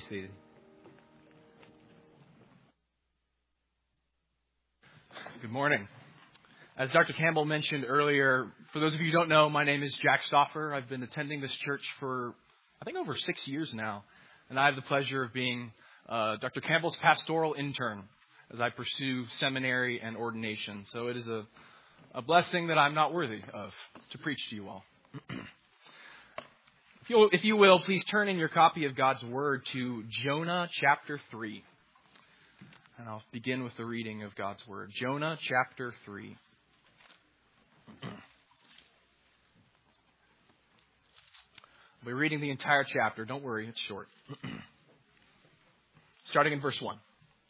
seated. Good morning. As Dr. Campbell mentioned earlier, for those of you who don't know, my name is Jack Stauffer. I've been attending this church for, I think, over 6 years now. And I have the pleasure of being Dr. Campbell's pastoral intern as I pursue seminary and ordination. So it is a blessing that I'm not worthy of to preach to you all. If you will, please turn in your copy of God's Word to Jonah chapter 3. And I'll begin with the reading of God's Word. Jonah chapter 3. I'll be reading the entire chapter. Don't worry, it's short. Starting in verse 1.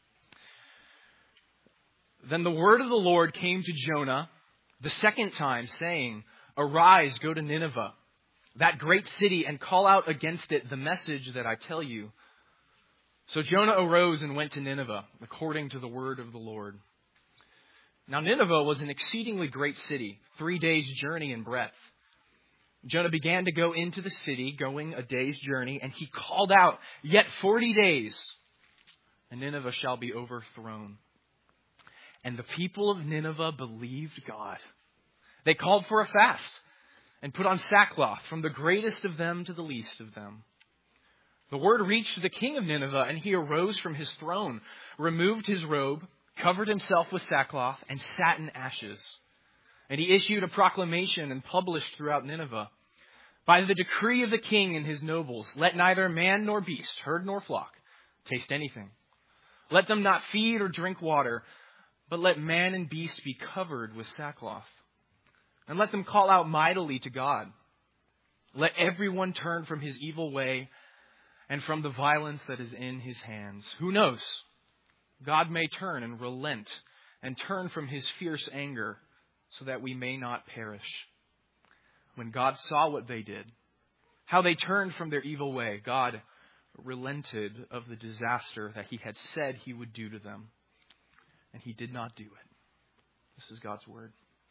Then the word of the Lord came to Jonah the second time, saying, "Arise, go to Nineveh, that great city, and call out against it the message that I tell you." So Jonah arose and went to Nineveh, according to the word of the Lord. Now Nineveh was an exceedingly great city, 3 days' journey in breadth. Jonah began to go into the city, going a day's journey, and he called out, "Yet 40 days, and Nineveh shall be overthrown." And the people of Nineveh believed God. They called for a fast and put on sackcloth, from the greatest of them to the least of them. The word reached the king of Nineveh, and he arose from his throne, removed his robe, covered himself with sackcloth, and sat in ashes. And he issued a proclamation and published throughout Nineveh, "By the decree of the king and his nobles, let neither man nor beast, herd nor flock, taste anything. Let them not feed or drink water, but let man and beast be covered with sackcloth. And let them call out mightily to God. Let everyone turn from his evil way and from the violence that is in his hands. Who knows? God may turn and relent and turn from his fierce anger so that we may not perish." When God saw what they did, how they turned from their evil way, God relented of the disaster that he had said he would do to them. And he did not do it. This is God's word.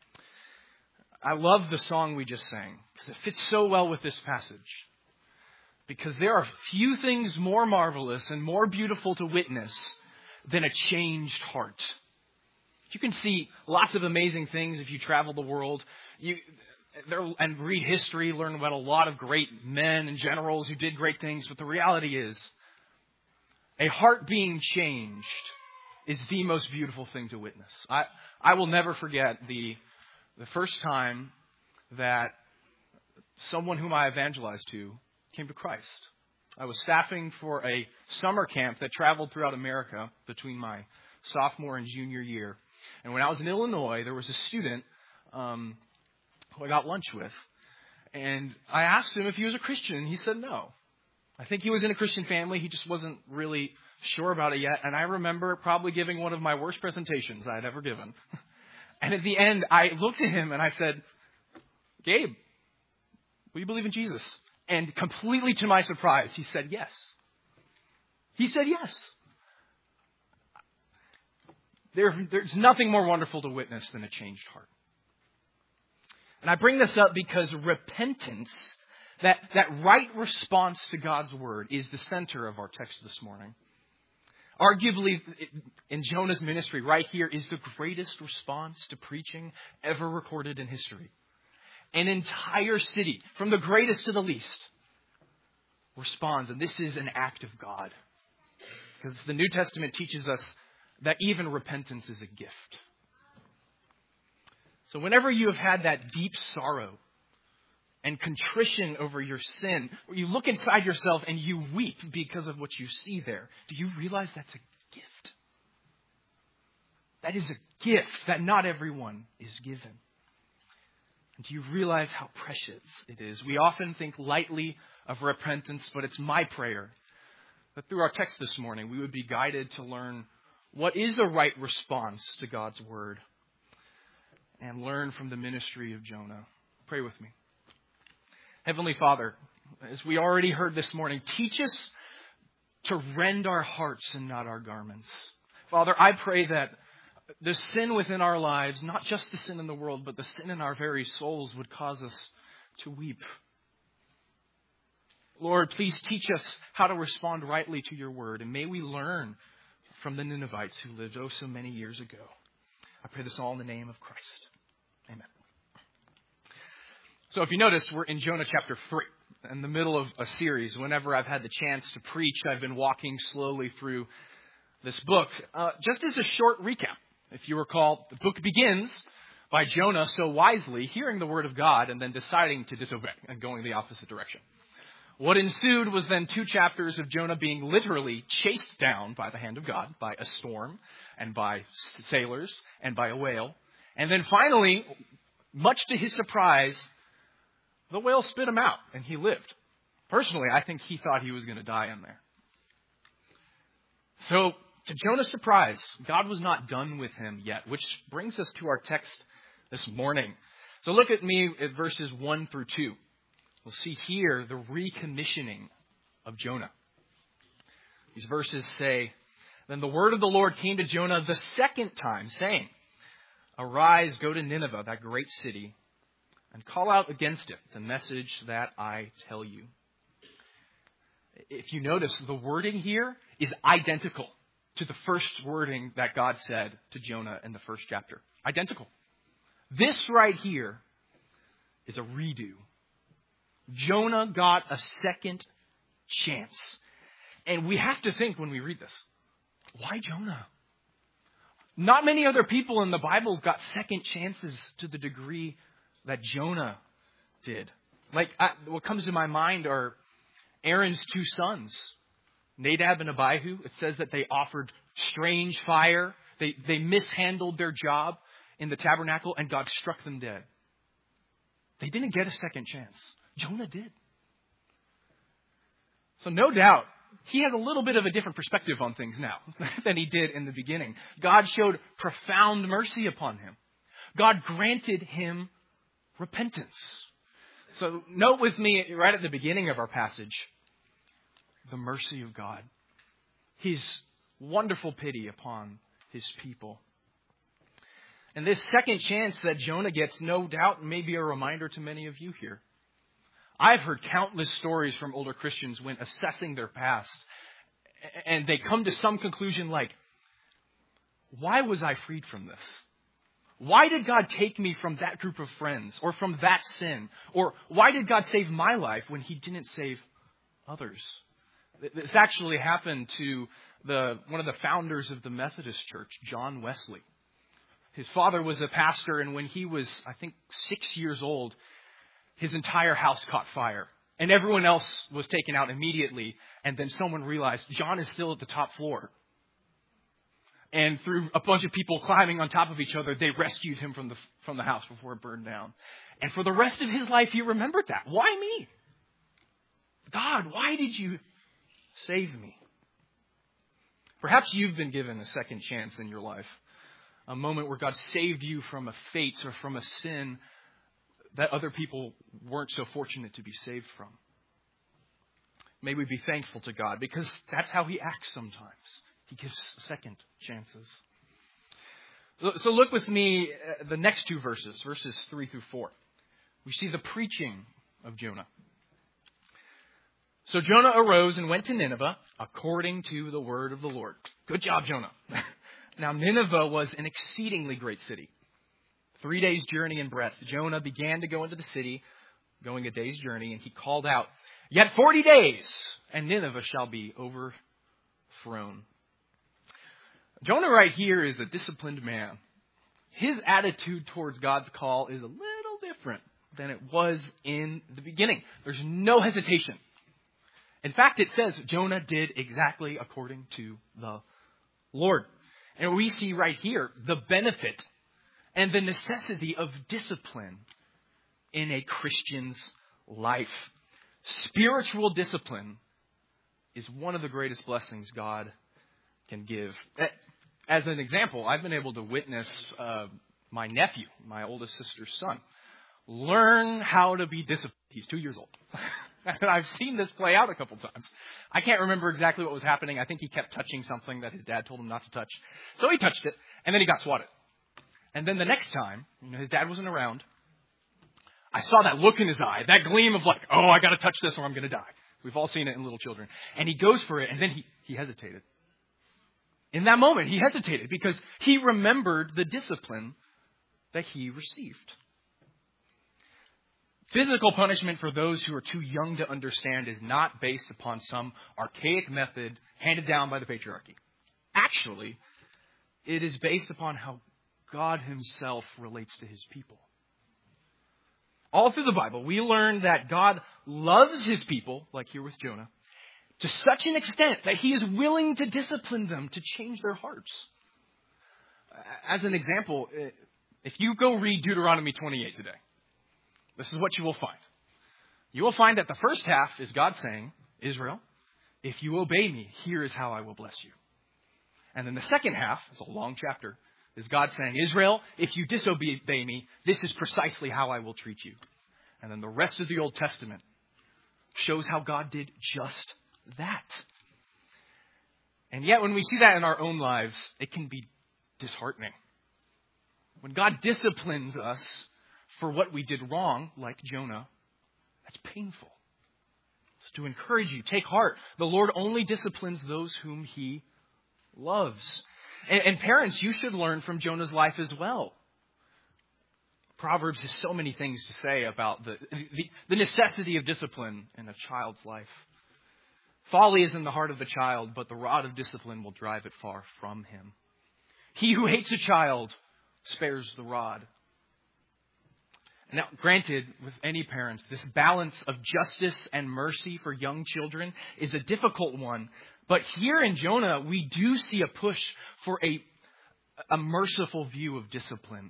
I love the song we just sang because it fits so well with this passage. Because there are few things more marvelous and more beautiful to witness than a changed heart. You can see lots of amazing things if you travel the world and read history, learn about a lot of great men and generals who did great things. But the reality is, a heart being changed is the most beautiful thing to witness. I will never forget the first time that someone whom I evangelized to came to Christ. I was staffing for a summer camp that traveled throughout America between my sophomore and junior year. And when I was in Illinois, there was a student who I got lunch with. And I asked him if he was a Christian, and he said no. I think he was in a Christian family. He just wasn't really sure about it yet. And I remember probably giving one of my worst presentations I had ever given. And at the end, I looked at him and I said, "Gabe, will you believe in Jesus?" And completely to my surprise, he said yes. He said yes. There's nothing more wonderful to witness than a changed heart. And I bring this up because repentance, that right response to God's word, is the center of our text this morning. Arguably, in Jonah's ministry, right here, is the greatest response to preaching ever recorded in history. An entire city, from the greatest to the least, responds. And this is an act of God. Because the New Testament teaches us that even repentance is a gift. So whenever you have had that deep sorrow and contrition over your sin, where you look inside yourself and you weep because of what you see there, do you realize that's a gift? That is a gift that not everyone is given. And do you realize how precious it is? We often think lightly of repentance, but it's my prayer that through our text this morning, we would be guided to learn what is the right response to God's word and learn from the ministry of Jonah. Pray with me. Heavenly Father, as we already heard this morning, teach us to rend our hearts and not our garments. Father, I pray that the sin within our lives, not just the sin in the world, but the sin in our very souls would cause us to weep. Lord, please teach us how to respond rightly to your word, and may we learn from the Ninevites who lived so many years ago. I pray this all in the name of Christ. Amen. So if you notice, we're in Jonah chapter 3, in the middle of a series. Whenever I've had the chance to preach, I've been walking slowly through this book. Just as a short recap, if you recall, the book begins by Jonah so wisely hearing the word of God and then deciding to disobey and going the opposite direction. What ensued was then 2 chapters of Jonah being literally chased down by the hand of God, by a storm and by sailors and by a whale. And then finally, much to his surprise, the whale spit him out and he lived. Personally, I think he thought he was going to die in there. So, to Jonah's surprise, God was not done with him yet, which brings us to our text this morning. So look at me at verses 1 through 2. We'll see here the recommissioning of Jonah. These verses say, "Then the word of the Lord came to Jonah the second time, saying, 'Arise, go to Nineveh, that great city, and call out against it the message that I tell you.'" If you notice, the wording here is identical to the first wording that God said to Jonah in the first chapter. Identical. This right here is a redo. Jonah got a second chance. And we have to think when we read this, why Jonah? Not many other people in the Bible got second chances to the degree that Jonah did. What comes to my mind are Aaron's 2 sons, Nadab and Abihu. It says that they offered strange fire. They mishandled their job in the tabernacle and God struck them dead. They didn't get a second chance. Jonah did. So no doubt, he has a little bit of a different perspective on things now than he did in the beginning. God showed profound mercy upon him. God granted him repentance. So note with me right at the beginning of our passage, the mercy of God. His wonderful pity upon his people. And this second chance that Jonah gets, no doubt, may be a reminder to many of you here. I've heard countless stories from older Christians when assessing their past, and they come to some conclusion like, why was I freed from this? Why did God take me from that group of friends or from that sin? Or why did God save my life when he didn't save others? This actually happened to one of the founders of the Methodist Church, John Wesley. His father was a pastor, and when he was, I think, 6 years old, his entire house caught fire. And everyone else was taken out immediately. And then someone realized John is still at the top floor. And through a bunch of people climbing on top of each other, they rescued him from the house before it burned down. And for the rest of his life, he remembered that. Why me? God, why did you save me? Perhaps you've been given a second chance in your life. A moment where God saved you from a fate or from a sin that other people weren't so fortunate to be saved from. May we be thankful to God, because that's how he acts sometimes. He gives second chances. So look with me at the next 2 verses 3 through 4. We see the preaching of Jonah. "So Jonah arose and went to Nineveh according to the word of the Lord." Good job, Jonah. Now Nineveh was an exceedingly great city, 3 days' journey in breadth. Jonah began to go into the city, going a day's journey, and he called out, "Yet 40 days, and Nineveh shall be overthrown." Jonah right here is a disciplined man. His attitude towards God's call is a little different than it was in the beginning. There's no hesitation. In fact, it says Jonah did exactly according to the Lord. And we see right here the benefit and the necessity of discipline in a Christian's life. Spiritual discipline is one of the greatest blessings God can give. As an example, I've been able to witness my nephew, my oldest sister's son, learn how to be disciplined. He's 2 years old. And I've seen this play out a couple times. I can't remember exactly what was happening. I think he kept touching something that his dad told him not to touch. So he touched it, and then he got swatted. And then the next time, his dad wasn't around, I saw that look in his eye, that gleam of like, oh, I got to touch this or I'm going to die. We've all seen it in little children. And he goes for it, and then he hesitated. In that moment, he hesitated because he remembered the discipline that he received. Physical punishment for those who are too young to understand is not based upon some archaic method handed down by the patriarchy. Actually, it is based upon how God himself relates to his people. All through the Bible, we learn that God loves his people, like here with Jonah, to such an extent that he is willing to discipline them to change their hearts. As an example, if you go read Deuteronomy 28 today, this is what you will find. You will find that the first half is God saying, Israel, if you obey me, here is how I will bless you. And then the second half, it's a long chapter, is God saying, Israel, if you disobey me, this is precisely how I will treat you. And then the rest of the Old Testament shows how God did just that. And yet when we see that in our own lives, it can be disheartening. When God disciplines us for what we did wrong, like Jonah, that's painful. So to encourage you, take heart. The Lord only disciplines those whom he loves. And parents, you should learn from Jonah's life as well. Proverbs has so many things to say about the necessity of discipline in a child's life. Folly is in the heart of the child, but the rod of discipline will drive it far from him. He who hates a child spares the rod. Now, granted, with any parents, this balance of justice and mercy for young children is a difficult one. But here in Jonah, we do see a push for a merciful view of discipline.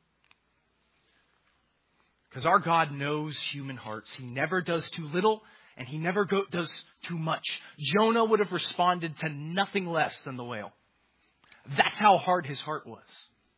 Because our God knows human hearts. He never does too little, and he never does too much. Jonah would have responded to nothing less than the whale. That's how hard his heart was.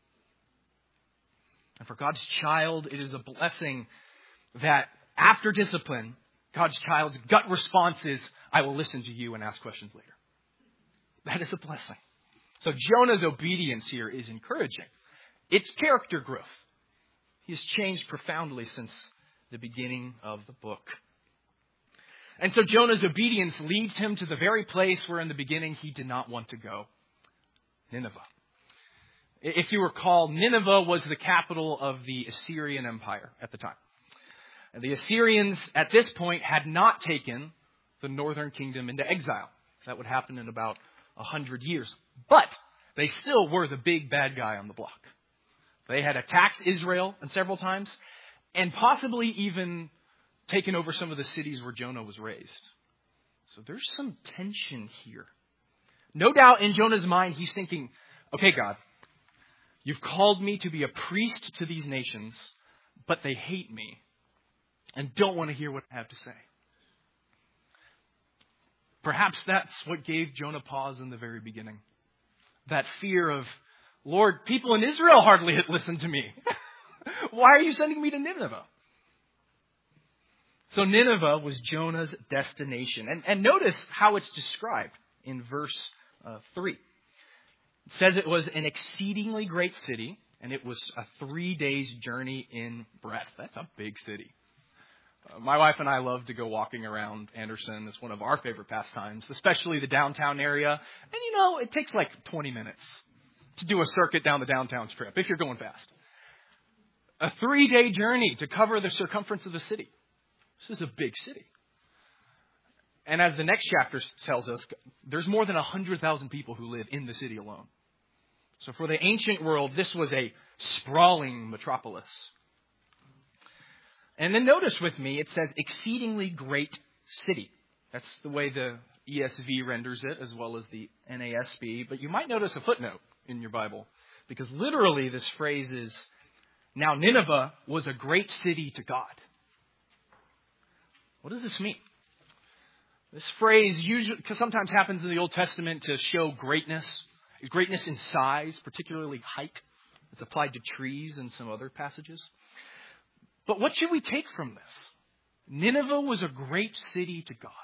And for God's child, it is a blessing that after discipline, God's child's gut response is, I will listen to you and ask questions later. That is a blessing. So Jonah's obedience here is encouraging. It's character growth. He has changed profoundly since the beginning of the book. And so Jonah's obedience leads him to the very place where in the beginning he did not want to go. Nineveh. If you recall, Nineveh was the capital of the Assyrian Empire at the time. And the Assyrians at this point had not taken the northern kingdom into exile. That would happen in about 100 years. But they still were the big bad guy on the block. They had attacked Israel several times and possibly even taken over some of the cities where Jonah was raised. So there's some tension here. No doubt in Jonah's mind, he's thinking, okay, God, you've called me to be a priest to these nations, but they hate me and don't want to hear what I have to say. Perhaps that's what gave Jonah pause in the very beginning. That fear of, Lord, people in Israel hardly listened to me. Why are you sending me to Nineveh? So Nineveh was Jonah's destination. And notice how it's described in verse 3. It says it was an exceedingly great city, and it was a 3 days journey in breadth. That's a big city. My wife and I love to go walking around Anderson. It's one of our favorite pastimes, especially the downtown area. And it takes like 20 minutes to do a circuit down the downtown strip if you're going fast. A 3-day journey to cover the circumference of the city. This is a big city. And as the next chapter tells us, there's more than 100,000 people who live in the city alone. So for the ancient world, this was a sprawling metropolis. And then notice with me, it says exceedingly great city. That's the way the ESV renders it, as well as the NASB. But you might notice a footnote in your Bible, because literally this phrase is, now Nineveh was a great city to God. What does this mean? This phrase usually sometimes happens in the Old Testament to show greatness in size, particularly height. It's applied to trees in some other passages. But what should we take from this? Nineveh was a great city to God.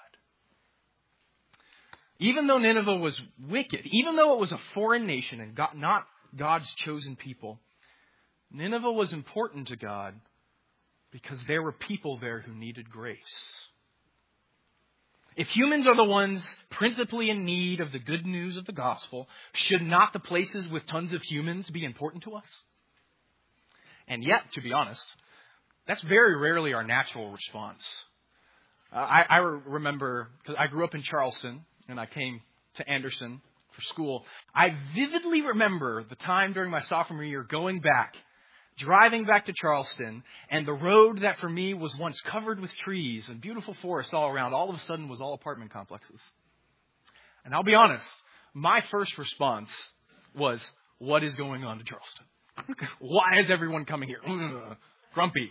Even though Nineveh was wicked, even though it was a foreign nation and not God's chosen people, Nineveh was important to God because there were people there who needed grace. If humans are the ones principally in need of the good news of the gospel, should not the places with tons of humans be important to us? And yet, to be honest, that's very rarely our natural response. I remember, because I grew up in Charleston, and I came to Anderson for school. I vividly remember the time during my sophomore year driving back to Charleston, and the road that for me was once covered with trees and beautiful forests all around, all of a sudden was all apartment complexes. And I'll be honest, my first response was, what is going on to Charleston? Why is everyone coming here? Grumpy.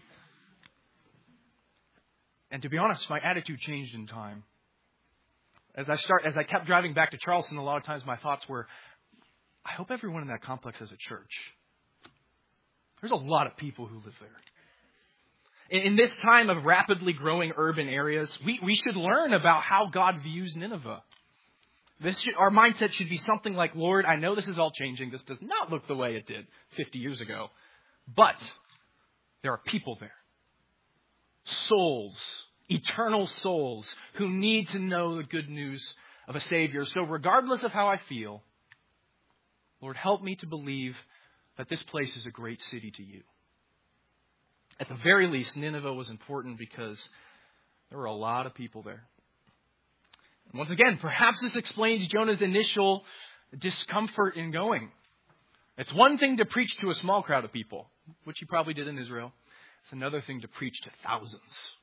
And to be honest, my attitude changed in time. As I kept driving back to Charleston, a lot of times my thoughts were, I hope everyone in that complex has a church. There's a lot of people who live there. In this time of rapidly growing urban areas, we should learn about how God views Nineveh. Our mindset should be something like, Lord, I know this is all changing. This does not look the way it did 50 years ago. But there are people there. Souls, eternal souls, who need to know the good news of a Savior. So regardless of how I feel, Lord, help me to believe that this place is a great city to you. At the very least, Nineveh was important because there were a lot of people there. And once again, perhaps this explains Jonah's initial discomfort in going. It's one thing to preach to a small crowd of people, which he probably did in Israel. It's another thing to preach to thousands.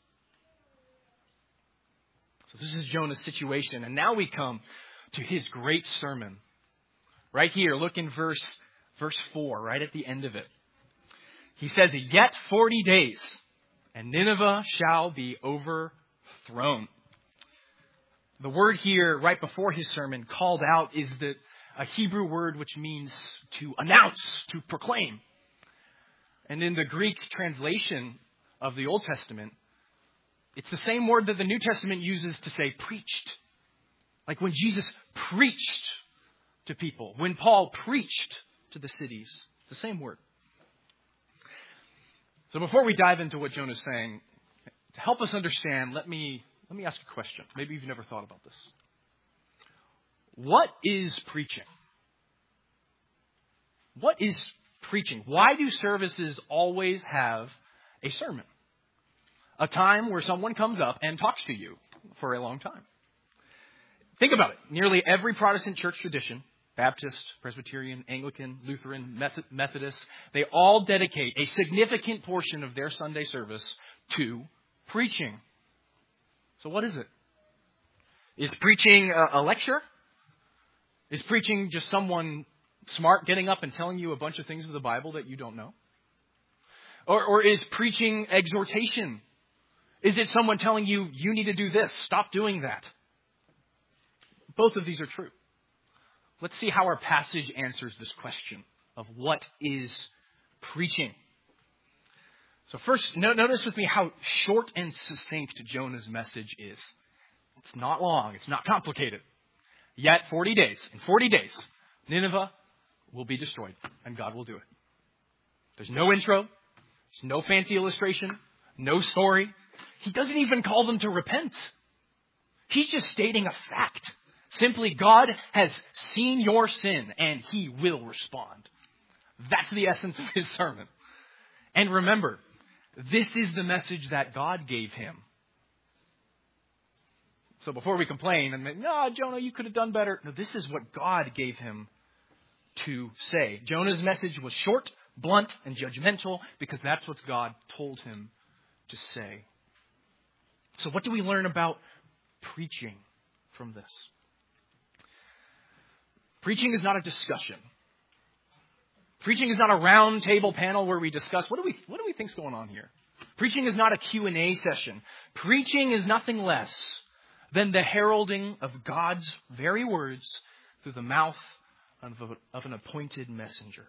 So this is Jonah's situation. And now we come to his great sermon. Right here, look in verse 4, right at the end of it. He says, yet 40 days, and Nineveh shall be overthrown. The word here, right before his sermon, called out, is a Hebrew word which means to announce, to proclaim. And in the Greek translation of the Old Testament, it's the same word that the New Testament uses to say preached. Like when Jesus preached to people, when Paul preached to the cities, the same word. So before we dive into what Jonah's saying, to help us understand, let me ask a question. Maybe you've never thought about this. What is preaching? What is preaching? Why do services always have a sermon? A time where someone comes up and talks to you for a long time. Think about it. Nearly every Protestant church tradition, Baptist, Presbyterian, Anglican, Lutheran, Methodist, they all dedicate a significant portion of their Sunday service to preaching. So what is it? Is preaching a lecture? Is preaching just someone smart getting up and telling you a bunch of things of the Bible that you don't know? Or is preaching exhortation? Is it someone telling you, you need to do this, stop doing that? Both of these are true. Let's see how our passage answers this question of what is preaching. So first, notice with me how short and succinct Jonah's message is. It's not long. It's not complicated. Yet 40 days. In 40 days, Nineveh will be destroyed, and God will do it. There's no intro. There's no fancy illustration. No story. He doesn't even call them to repent. He's just stating a fact. Simply, God has seen your sin, and He will respond. That's the essence of his sermon. And remember, this is the message that God gave him. So before we complain and no, Jonah, you could have done better. No, this is what God gave him to say. Jonah's message was short, blunt, and judgmental because that's what God told him to say. So what do we learn about preaching from this? Preaching is not a discussion. Preaching is not a round table panel where we discuss what do we think's going on here. Preaching is not a Q&A session. Preaching is nothing less than the heralding of God's very words through the mouth of an appointed messenger.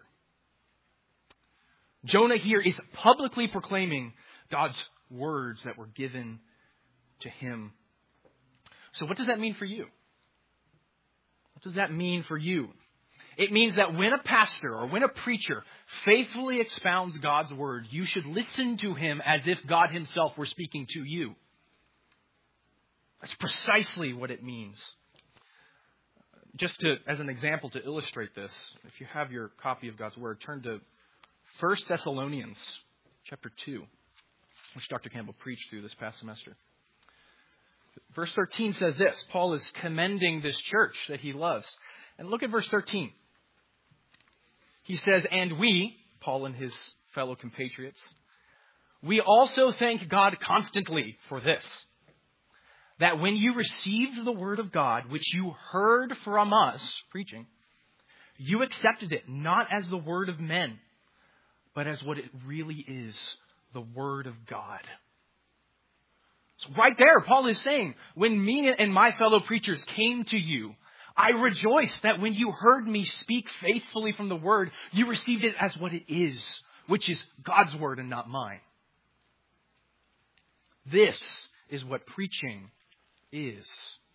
Jonah here is publicly proclaiming God's words that were given to him. So what does that mean for you? What does that mean for you? It means that when a pastor or when a preacher faithfully expounds God's word, you should listen to him as if God himself were speaking to you. That's precisely what it means. As an example to illustrate this, if you have your copy of God's Word, turn to 1 Thessalonians chapter 2, which Dr. Campbell preached through this past semester. Verse 13 says this. Paul is commending this church that he loves. And look at verse 13. He says, "And we," Paul and his fellow compatriots, "we also thank God constantly for this, that when you received the word of God, which you heard from us," preaching, "you accepted it not as the word of men, but as what it really is, the word of God." So right there, Paul is saying, when me and my fellow preachers came to you, I rejoice that when you heard me speak faithfully from the word, you received it as what it is, which is God's word and not mine. This is what preaching is.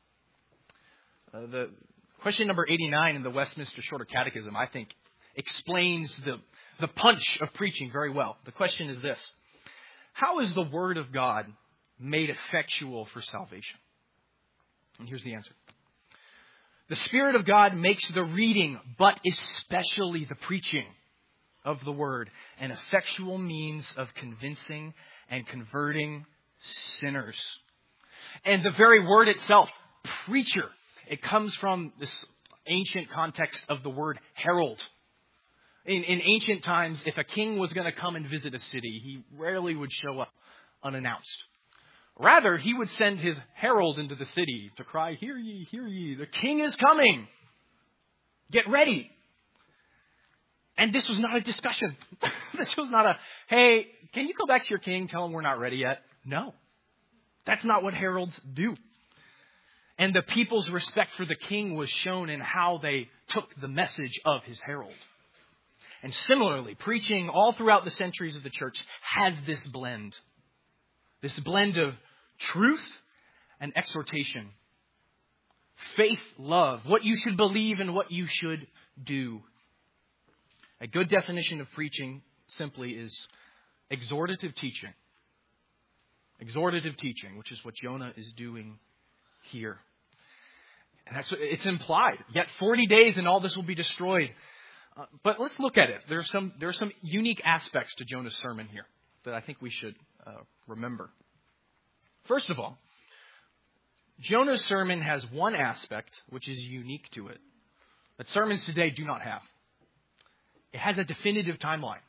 The question number 89 in the Westminster Shorter Catechism, I think, explains the punch of preaching very well. The question is this: how is the word of God made effectual for salvation? And here's the answer. The Spirit of God makes the reading, but especially the preaching of the word, an effectual means of convincing and converting sinners. And the very word itself, preacher, it comes from this ancient context of the word herald. In ancient times, if a king was going to come and visit a city, he rarely would show up unannounced. Rather, he would send his herald into the city to cry, "Hear ye, the king is coming. Get ready." And this was not a discussion. This was not a, "Hey, can you go back to your king, tell him we're not ready yet?" No, that's not what heralds do. And the people's respect for the king was shown in how they took the message of his herald. And similarly, preaching all throughout the centuries of the church has this blend of truth and exhortation, faith, love, what you should believe and what you should do. A good definition of preaching simply is exhortative teaching. Exhortative teaching, which is what Jonah is doing here. And it's implied. Yet 40 days and all this will be destroyed. But let's look at it. There are some unique aspects to Jonah's sermon here that I think we should remember. First of all, Jonah's sermon has one aspect which is unique to it that sermons today do not have. It has a definitive timeline.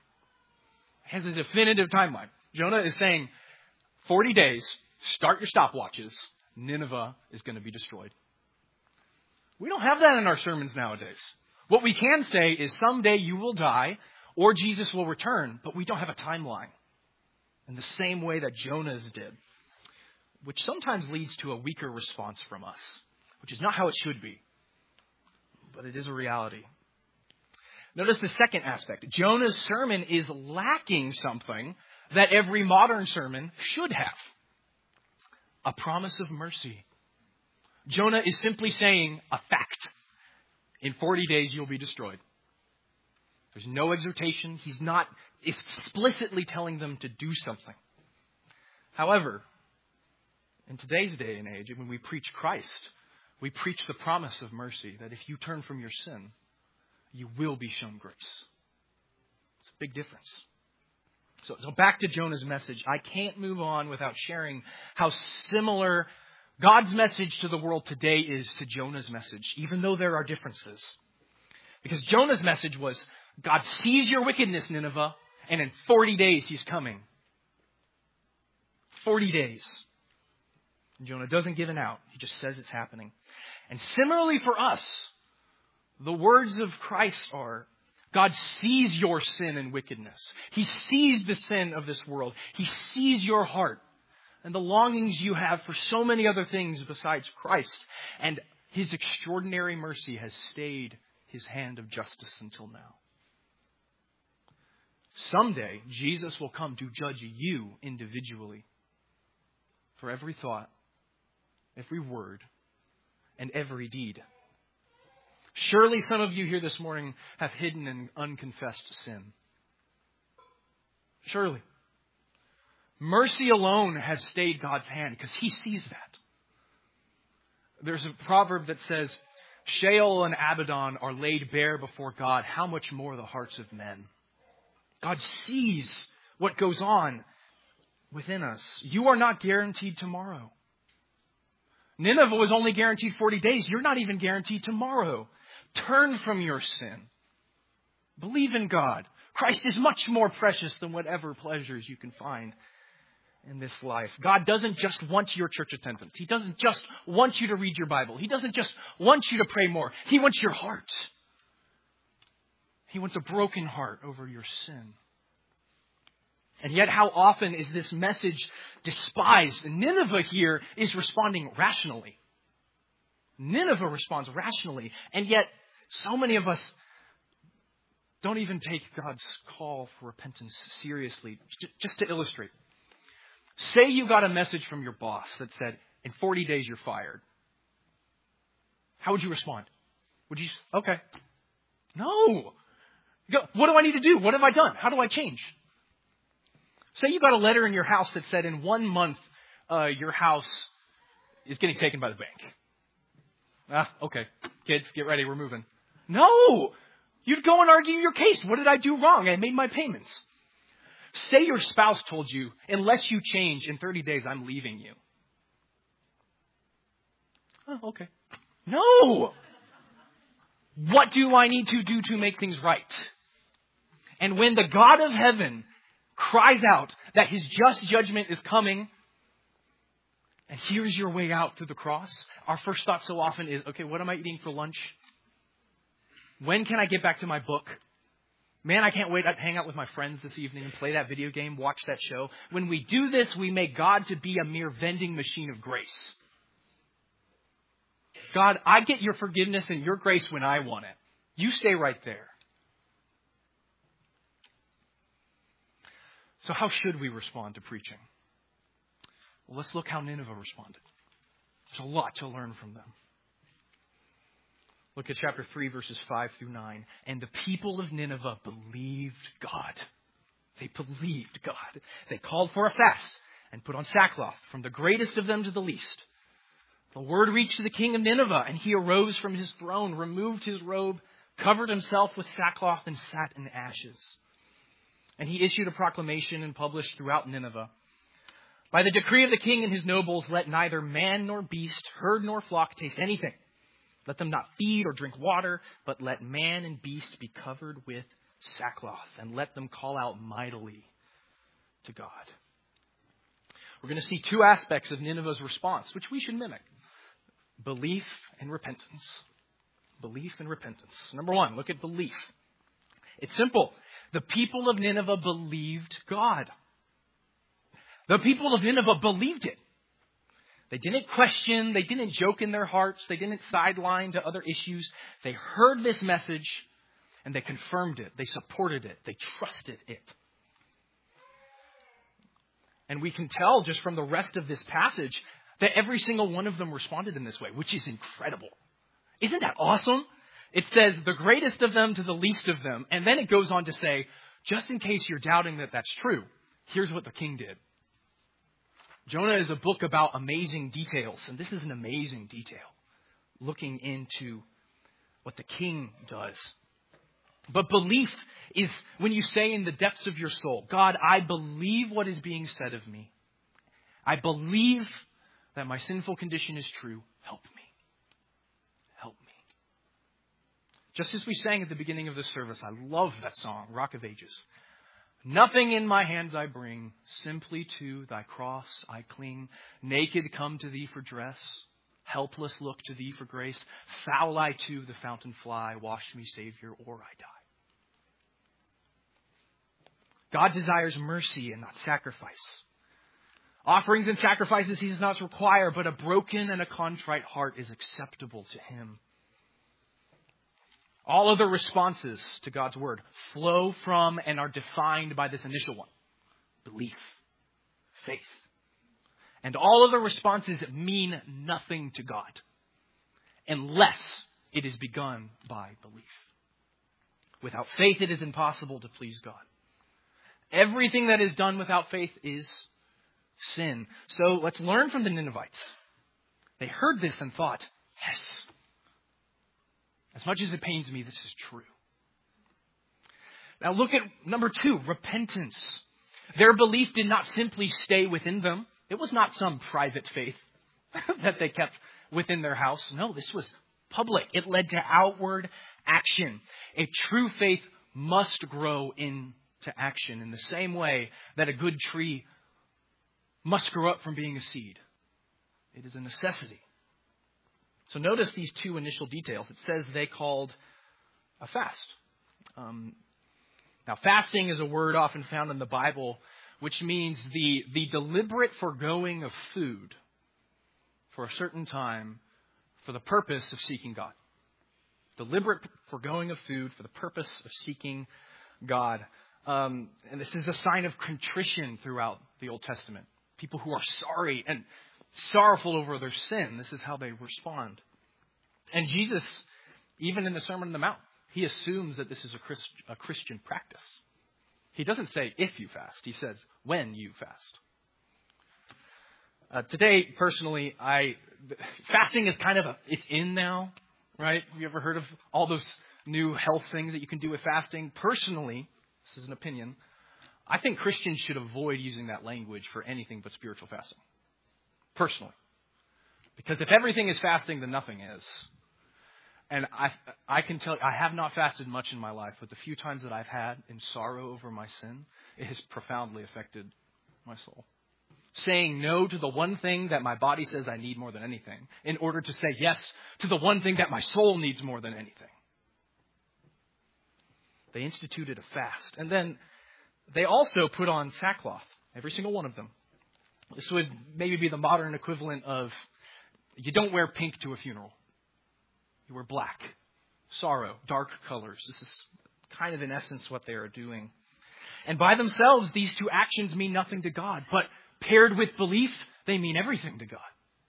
Jonah is saying, 40 days, start your stopwatches, Nineveh is going to be destroyed. We don't have that in our sermons nowadays. What we can say is someday you will die or Jesus will return, but we don't have a timeline in the same way that Jonah's did, which sometimes leads to a weaker response from us, which is not how it should be, but it is a reality. Notice the second aspect. Jonah's sermon is lacking something that every modern sermon should have: a promise of mercy. Jonah is simply saying a fact. In 40 days, you'll be destroyed. There's no exhortation. He's not explicitly telling them to do something. However, in today's day and age, when we preach Christ, we preach the promise of mercy, that if you turn from your sin, you will be shown grace. It's a big difference. So back to Jonah's message. I can't move on without sharing how similar God's message to the world today is to Jonah's message, even though there are differences. Because Jonah's message was, God sees your wickedness, Nineveh, and in 40 days he's coming. 40 days. And Jonah doesn't give an out. He just says it's happening. And similarly for us, the words of Christ are, God sees your sin and wickedness. He sees the sin of this world. He sees your heart and the longings you have for so many other things besides Christ. And his extraordinary mercy has stayed his hand of justice until now. Someday, Jesus will come to judge you individually for every thought, every word, and every deed. Surely some of you here this morning have hidden and unconfessed sin. Surely. Mercy alone has stayed God's hand because he sees that. There's a proverb that says, Sheol and Abaddon are laid bare before God. How much more the hearts of men? God sees what goes on within us. You are not guaranteed tomorrow. Nineveh was only guaranteed 40 days. You're not even guaranteed tomorrow. Turn from your sin. Believe in God. Christ is much more precious than whatever pleasures you can find in this life. God doesn't just want your church attendance. He doesn't just want you to read your Bible. He doesn't just want you to pray more. He wants your heart. He wants a broken heart over your sin. And yet, how often is this message despised? Nineveh here is responding rationally. Nineveh responds rationally. And yet, so many of us don't even take God's call for repentance seriously. Just to illustrate. Say you got a message from your boss that said, in 40 days you're fired. How would you respond? Would you, okay. No. You go, what do I need to do? What have I done? How do I change? Say you got a letter in your house that said in 1 month, your house is getting taken by the bank. Okay. Kids, get ready. We're moving. No. You'd go and argue your case. What did I do wrong? I made my payments. Say your spouse told you, unless you change in 30 days, I'm leaving you. Oh, okay. No. What do I need to do to make things right? And when the God of heaven cries out that his just judgment is coming, and here's your way out through the cross, our first thought so often is, okay, what am I eating for lunch? When can I get back to my book? Man, I can't wait to hang out with my friends this evening and play that video game, watch that show. When we do this, we make God to be a mere vending machine of grace. God, I get your forgiveness and your grace when I want it. You stay right there. So how should we respond to preaching? Well, let's look how Nineveh responded. There's a lot to learn from them. Look at chapter 3, verses 5 through 9. And the people of Nineveh believed God. They believed God. They called for a fast and put on sackcloth, from the greatest of them to the least. The word reached to the king of Nineveh, and he arose from his throne, removed his robe, covered himself with sackcloth, and sat in ashes. And he issued a proclamation and published throughout Nineveh, by the decree of the king and his nobles, let neither man nor beast, herd nor flock taste anything. Let them not feed or drink water, but let man and beast be covered with sackcloth, and let them call out mightily to God. We're going to see two aspects of Nineveh's response, which we should mimic. Belief and repentance. Belief and repentance. Number one, look at belief. It's simple. The people of Nineveh believed God. The people of Nineveh believed it. They didn't question. They didn't joke in their hearts. They didn't sideline to other issues. They heard this message and they confirmed it. They supported it. They trusted it. And we can tell just from the rest of this passage that every single one of them responded in this way, which is incredible. Isn't that awesome? It says the greatest of them to the least of them. And then it goes on to say, just in case you're doubting that that's true, here's what the king did. Jonah is a book about amazing details, and this is an amazing detail, looking into what the king does. But belief is when you say in the depths of your soul, God, I believe what is being said of me. I believe that my sinful condition is true. Help me. Help me. Just as we sang at the beginning of this service, I love that song, Rock of Ages. Nothing in my hands I bring, simply to thy cross I cling. Naked come to thee for dress, helpless look to thee for grace. Foul I to the fountain fly, wash me, Savior, or I die. God desires mercy and not sacrifice. Offerings and sacrifices he does not require, but a broken and a contrite heart is acceptable to him. All other responses to God's word flow from and are defined by this initial one. Belief. Faith. And all other responses mean nothing to God unless it is begun by belief. Without faith, it is impossible to please God. Everything that is done without faith is sin. So let's learn from the Ninevites. They heard this and thought, yes, as much as it pains me, this is true. Now look at number 2, repentance. Their belief did not simply stay within them. It was not some private faith that they kept within their house. No, this was public. It led to outward action. A true faith must grow into action in the same way that a good tree must grow up from being a seed. It is a necessity. So notice these 2 initial details. It says they called a fast. Now, fasting is a word often found in the Bible, which means the deliberate foregoing of food for a certain time for the purpose of seeking God. Deliberate foregoing of food for the purpose of seeking God. And this is a sign of contrition throughout the Old Testament. People who are sorry and sorrowful over their sin. This is how they respond. And Jesus, even in the Sermon on the Mount, he assumes that this is a Christian practice. He doesn't say if you fast. He says when you fast. Today, personally, fasting is kind of it's in now, right? Have you ever heard of all those new health things that you can do with fasting? Personally, this is an opinion, I think Christians should avoid using that language for anything but spiritual fasting. Personally. Because if everything is fasting, then nothing is. And I can tell you, I have not fasted much in my life, but the few times that I've had in sorrow over my sin, it has profoundly affected my soul. Saying no to the one thing that my body says I need more than anything, in order to say yes to the one thing that my soul needs more than anything. They instituted a fast. And then they also put on sackcloth, every single one of them. This would maybe be the modern equivalent of, you don't wear pink to a funeral. You wear black, sorrow, dark colors. This is kind of in essence what they are doing. And by themselves, these 2 actions mean nothing to God. But paired with belief, they mean everything to God.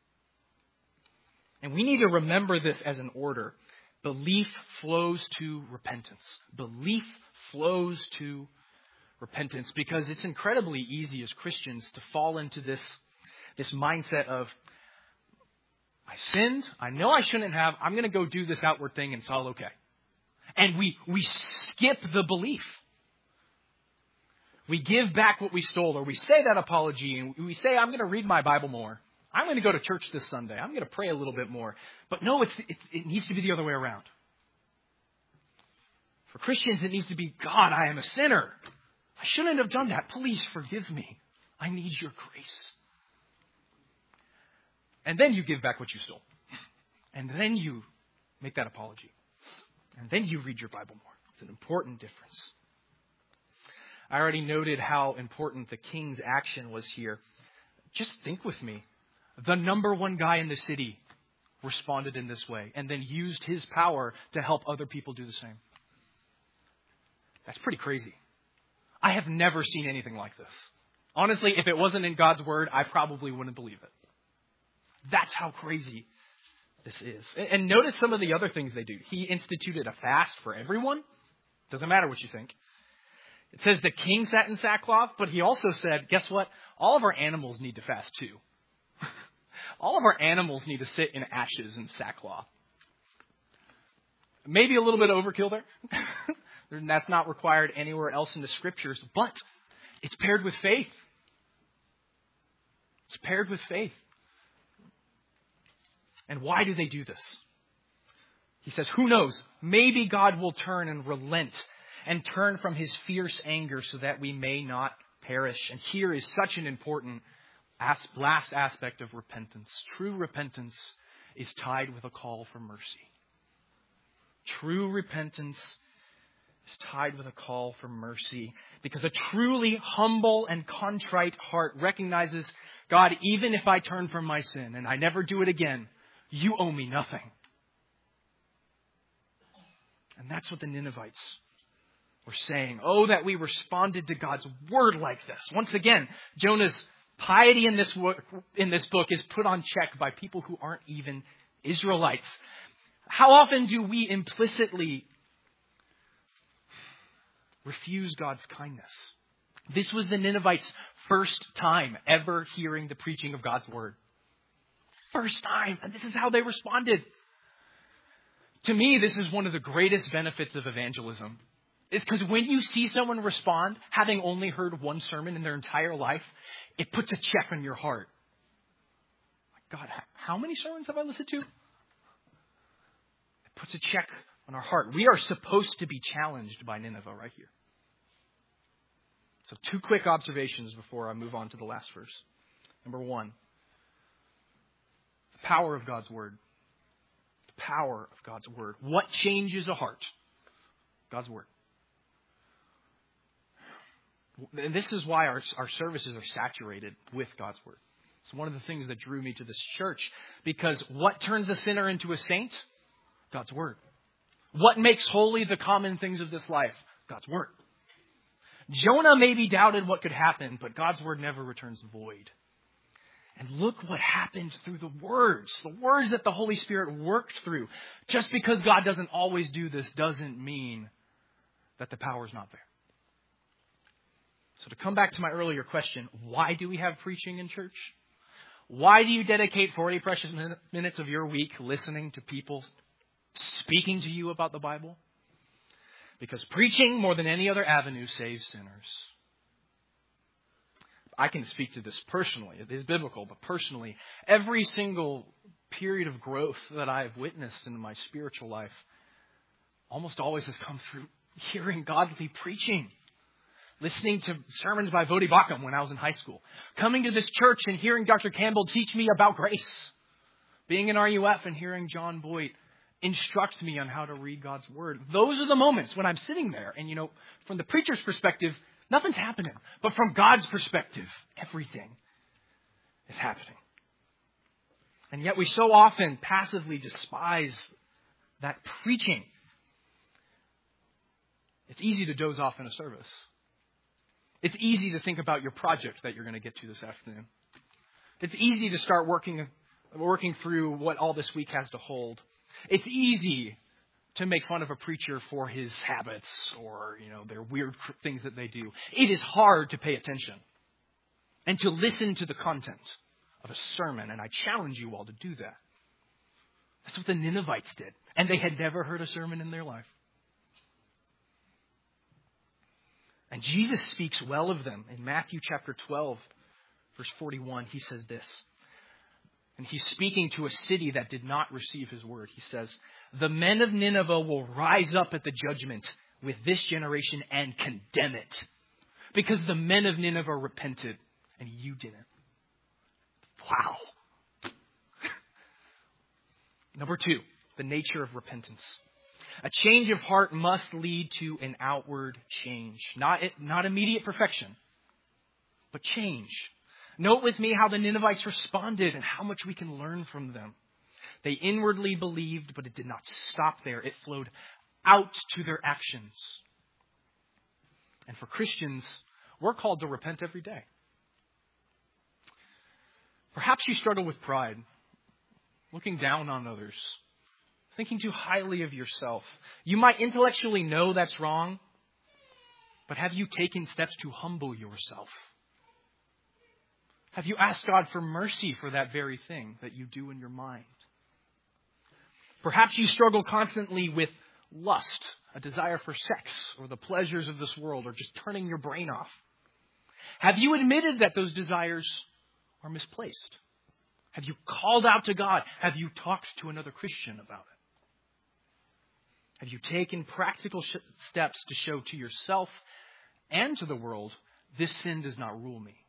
And we need to remember this as an order. Belief flows to repentance. Belief flows to repentance, because it's incredibly easy as Christians to fall into this mindset of, I sinned, I know I shouldn't have, I'm going to go do this outward thing and it's all okay. And we skip the belief. We give back what we stole, or we say that apology and we say, I'm going to read my Bible more. I'm going to go to church this Sunday. I'm going to pray a little bit more. But no, it needs to be the other way around. For Christians, it needs to be, God, I am a sinner. I shouldn't have done that. Please forgive me. I need your grace. And then you give back what you stole. And then you make that apology. And then you read your Bible more. It's an important difference. I already noted how important the king's action was here. Just think with me. The number 1 guy in the city responded in this way and then used his power to help other people do the same. That's pretty crazy. I have never seen anything like this. Honestly, if it wasn't in God's word, I probably wouldn't believe it. That's how crazy this is. And notice some of the other things they do. He instituted a fast for everyone. Doesn't matter what you think. It says the king sat in sackcloth, but he also said, guess what? All of our animals need to fast too. All of our animals need to sit in ashes and sackcloth. Maybe a little bit of overkill there. That's not required anywhere else in the scriptures, but it's paired with faith. It's paired with faith. And why do they do this? He says, who knows? Maybe God will turn and relent and turn from his fierce anger so that we may not perish. And here is such an important last aspect of repentance. True repentance is tied with a call for mercy. True repentance is tied with a call for mercy, because a truly humble and contrite heart recognizes, God, even if I turn from my sin and I never do it again, you owe me nothing. And that's what the Ninevites were saying. Oh, that we responded to God's word like this. Once again, Jonah's piety in this book is put on check by people who aren't even Israelites. How often do we implicitly refuse God's kindness? This was the Ninevites' first time ever hearing the preaching of God's word. first time. And this is how they responded. To me, this is one of the greatest benefits of evangelism. It's because when you see someone respond, having only heard one sermon in their entire life, it puts a check on your heart. God, how many sermons have I listened to? It puts a check on our heart. We are supposed to be challenged by Nineveh right here. So 2 quick observations before I move on to the last verse. Number 1, the power of God's word. The power of God's word. What changes a heart? God's word. And this is why our services are saturated with God's word. It's one of the things that drew me to this church. Because what turns a sinner into a saint? God's word. What makes holy the common things of this life? God's word. Jonah maybe doubted what could happen, but God's word never returns void. And look what happened through the words that the Holy Spirit worked through. Just because God doesn't always do this doesn't mean that the power is not there. So to come back to my earlier question, why do we have preaching in church? Why do you dedicate 40 precious minutes of your week listening to people speaking to you about the Bible? Because preaching, more than any other avenue, saves sinners. I can speak to this personally. It is biblical, but personally, every single period of growth that I have witnessed in my spiritual life almost always has come through hearing godly preaching. Listening to sermons by Vodi Bakum when I was in high school. Coming to this church and hearing Dr. Campbell teach me about grace. Being in RUF and hearing John Boyd instruct me on how to read God's word. Those are the moments when I'm sitting there. And, from the preacher's perspective, nothing's happening. But from God's perspective, everything is happening. And yet we so often passively despise that preaching. It's easy to doze off in a service. It's easy to think about your project that you're going to get to this afternoon. It's easy to start working through what all this week has to hold. It's easy to make fun of a preacher for his habits or, their weird things that they do. It is hard to pay attention and to listen to the content of a sermon. And I challenge you all to do that. That's what the Ninevites did. And they had never heard a sermon in their life. And Jesus speaks well of them. In Matthew chapter 12, verse 41, he says this. And he's speaking to a city that did not receive his word. He says, the men of Nineveh will rise up at the judgment with this generation and condemn it. Because the men of Nineveh repented and you didn't. Wow. Number 2, the nature of repentance. A change of heart must lead to an outward change. Not immediate perfection, but change. Note with me how the Ninevites responded and how much we can learn from them. They inwardly believed, but it did not stop there. It flowed out to their actions. And for Christians, we're called to repent every day. Perhaps you struggle with pride, looking down on others, thinking too highly of yourself. You might intellectually know that's wrong, but have you taken steps to humble yourself? Have you asked God for mercy for that very thing that you do in your mind? Perhaps you struggle constantly with lust, a desire for sex, or the pleasures of this world, or just turning your brain off. Have you admitted that those desires are misplaced? Have you called out to God? Have you talked to another Christian about it? Have you taken practical steps to show to yourself and to the world, this sin does not rule me?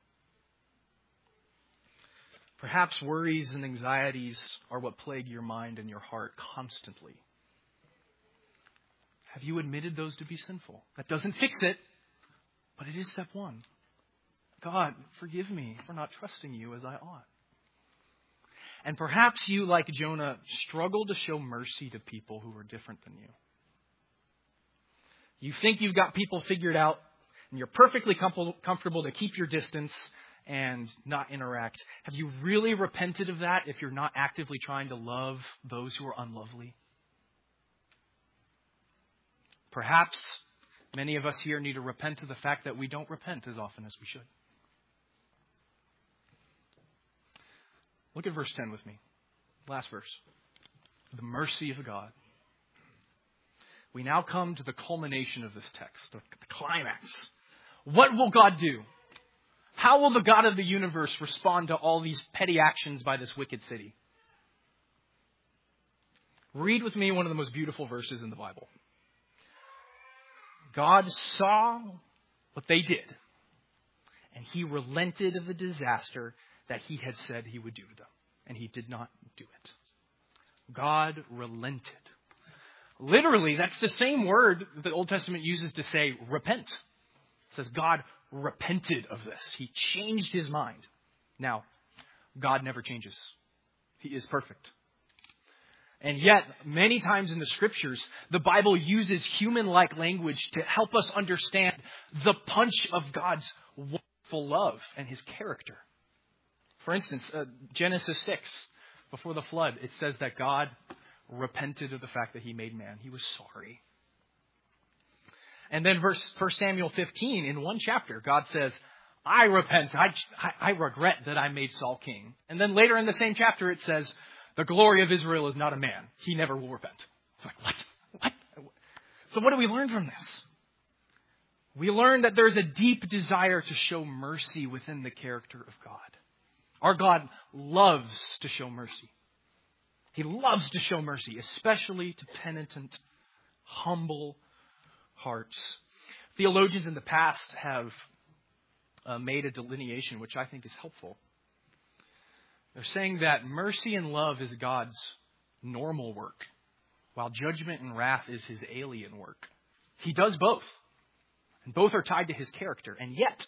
Perhaps worries and anxieties are what plague your mind and your heart constantly. Have you admitted those to be sinful? That doesn't fix it, but it is step 1. God, forgive me for not trusting you as I ought. And perhaps you, like Jonah, struggle to show mercy to people who are different than you. You think you've got people figured out, and you're perfectly comfortable to keep your distance and not interact. Have you really repented of that if you're not actively trying to love those who are unlovely? Perhaps many of us here need to repent of the fact that we don't repent as often as we should. Look at verse 10 with me. Last verse. The mercy of God. We now come to the culmination of this text, the climax. What will God do? How will the God of the universe respond to all these petty actions by this wicked city? Read with me one of the most beautiful verses in the Bible. God saw what they did, and he relented of the disaster that he had said he would do to them. And he did not do it. God relented. Literally, that's the same word that the Old Testament uses to say repent. It says God repented of this. He changed his mind. Now, God never changes. He is perfect. And yet, many times in the Scriptures, the Bible uses human-like language to help us understand the punch of God's wonderful love and his character. For instance, Genesis 6, before the flood, it says that God repented of the fact that he made man. He was sorry. And then 1 Samuel 15, in one chapter, God says, I repent. I regret that I made Saul king. And then later in the same chapter, it says, the glory of Israel is not a man. He never will repent. It's like, what? So what do we learn from this? We learn that there's a deep desire to show mercy within the character of God. Our God loves to show mercy. He loves to show mercy, especially to penitent, humble hearts. Theologians in the past have made a delineation, which I think is helpful. They're saying that mercy and love is God's normal work, while judgment and wrath is his alien work. He does both, and both are tied to his character. And yet,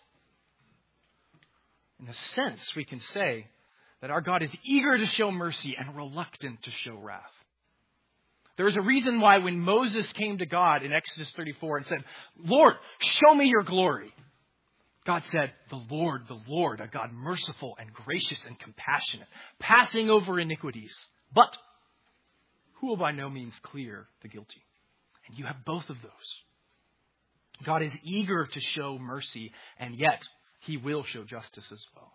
in a sense, we can say that our God is eager to show mercy and reluctant to show wrath. There is a reason why when Moses came to God in Exodus 34 and said, Lord, show me your glory, God said, the Lord, a God merciful and gracious and compassionate, passing over iniquities, but who will by no means clear the guilty. And you have both of those. God is eager to show mercy, and yet he will show justice as well.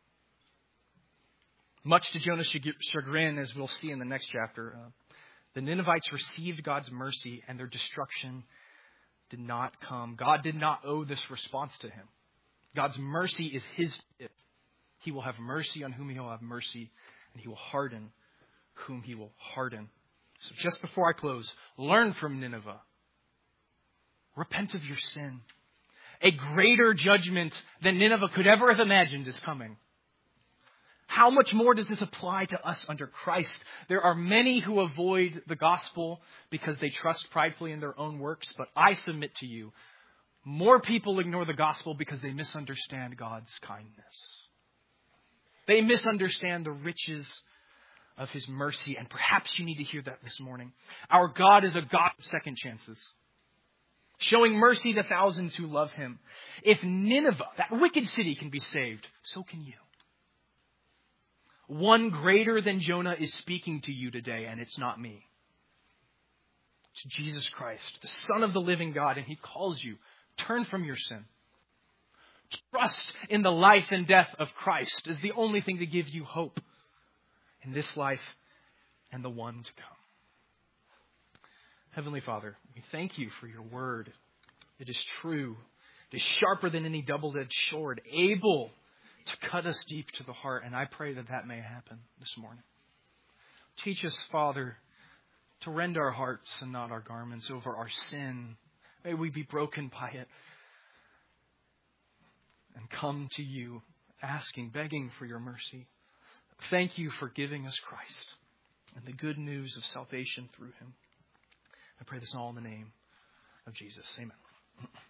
Much to Jonah's chagrin, as we'll see in the next chapter, the Ninevites received God's mercy and their destruction did not come. God did not owe this response to him. God's mercy is his gift. He will have mercy on whom he will have mercy, and he will harden whom he will harden. So just before I close, learn from Nineveh. Repent of your sin. A greater judgment than Nineveh could ever have imagined is coming. How much more does this apply to us under Christ? There are many who avoid the gospel because they trust pridefully in their own works, but I submit to you, more people ignore the gospel because they misunderstand God's kindness. They misunderstand the riches of his mercy, and perhaps you need to hear that this morning. Our God is a God of second chances, showing mercy to thousands who love him. If Nineveh, that wicked city, can be saved, so can you. One greater than Jonah is speaking to you today, and it's not me. It's Jesus Christ, the Son of the living God, and he calls you. Turn from your sin. Trust in the life and death of Christ as the only thing to give you hope in this life and the one to come. Heavenly Father, we thank you for your word. It is true. It is sharper than any double-edged sword, able to cut us deep to the heart. And I pray that that may happen this morning. Teach us, Father, to rend our hearts and not our garments over our sin. May we be broken by it and come to you asking, begging for your mercy. Thank you for giving us Christ and the good news of salvation through him. I pray this all in the name of Jesus. Amen.